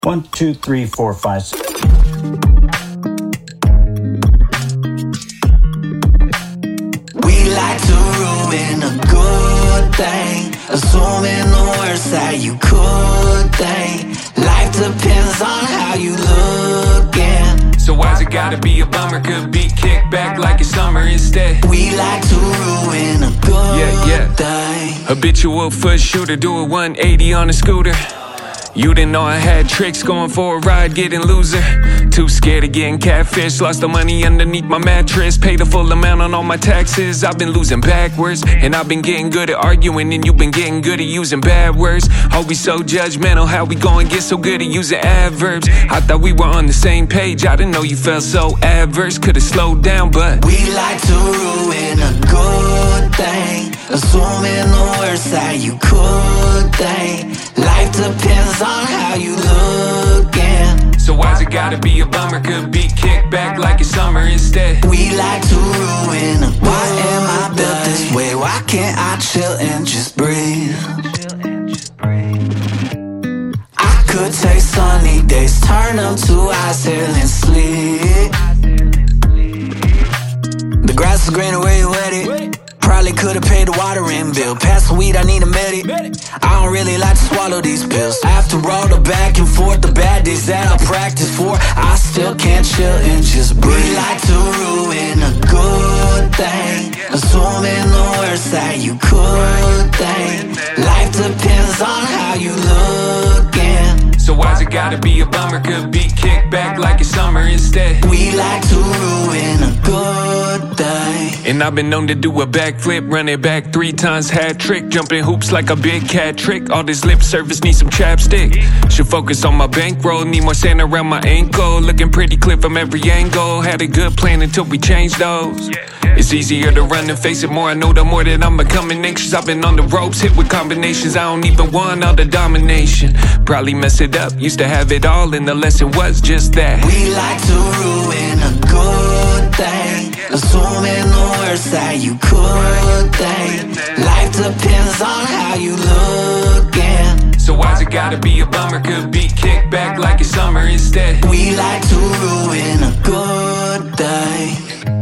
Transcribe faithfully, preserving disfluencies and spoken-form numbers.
One, two, three, four, five, six. We like to ruin a good thing, assuming the worst that you could think. Life depends on how you lookin'. So why's it gotta be a bummer? Could be kicked back like it's summer instead. We like to ruin a good yeah, yeah. thing. Habitual foot shooter, do a one eighty on a scooter. You didn't know I had tricks, going for a ride, getting loser. Too scared of getting catfish, lost the money underneath my mattress. Paid the full amount on all my taxes, I've been losing backwards. And I've been getting good at arguing, and you've been getting good at using bad words. Always so judgmental, how we gon' get so good at using adverbs? I thought we were on the same page, I didn't know you felt so adverse. Could've slowed down, but we like to ruin a good thing, assuming the worst that you could think. Life depends on how you lookin'. So why's it gotta be a bummer? Could be kicked back like it's summer instead. We like to ruin a Why am I built this way? Why can't I chill and just breathe? I could take sunny days, turn them to ice hill and sleep. The grass is greener where you wet it. Probably could've paid the watering bill. Pass the weed, I need a medic. I don't really like to swallow these pills. After all the back and forth, the bad days that I practice for, I still can't chill and just breathe. We like to ruin a good thing, assuming the worst that you could think. Life depends on how you lookin'. So why's it gotta be a bummer? Could be kicked back like it's summer instead. We like to ruin a good thing. And I've been known to do a backflip, run it back three times, hat trick, jumping hoops like a big cat trick. All this lip service needs some chapstick. Should focus on my bankroll, need more sand around my ankle. Looking pretty clear from every angle. Had a good plan until we changed those. It's easier to run than face it more. I know the more that I'm becoming anxious. I've been on the ropes, hit with combinations. I don't even want all the domination. Probably mess it up, used to have it all, and the lesson was just that. We like to ruin a good thing, assuming the worst that you could think. Life depends on how you lookin'. So why's it gotta be a bummer? Could be kicked back like it's summer instead. We like to ruin a good thing.